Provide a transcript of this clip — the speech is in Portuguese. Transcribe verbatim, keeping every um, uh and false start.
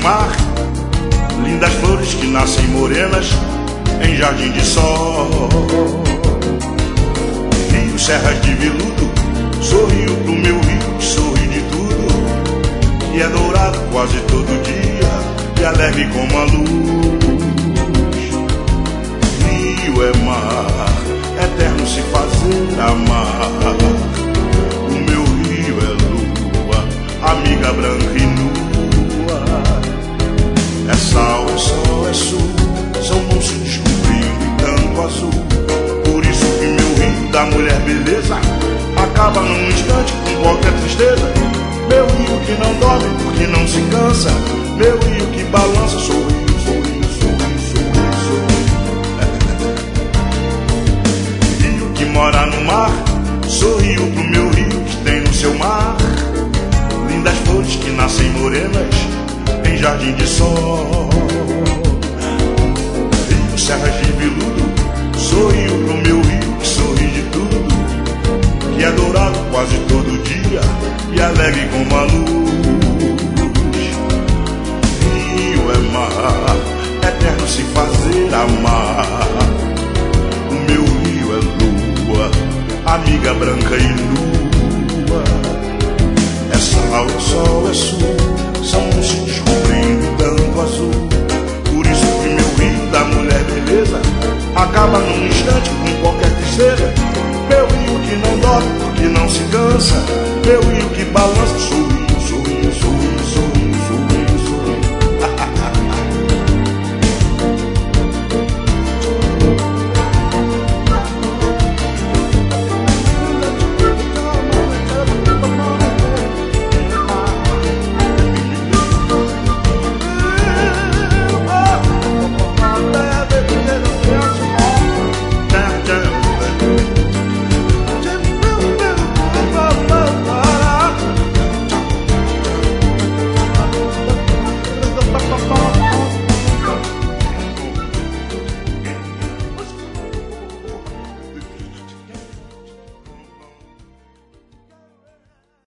mar, lindas flores que nascem morenas em jardim de sol. Rio, serras de veludo, sorriu pro meu rio que sorri de tudo, que é dourado quase todo dia e alegre como a luz. Rio é mar, eterno se fazer amar. O meu rio é lua, amiga branca e nua. É sal, é sol, é sul, são não se descobrindo em tanto azul. Por isso que meu rio da mulher beleza acaba num instante com qualquer tristeza. Meu rio que não dorme porque não se cansa, meu rio que balança, sou rio, sou rio, sou rio, sou rio, sou rio. Rio que mora no mar, sorriu pro meu rio que tem no seu mar lindas flores que nascem morenas em jardim de sol. Rio, serras de veludo, sorriu pro meu rio que sorri de tudo, que é dourado quase todo dia e alegre como a luz.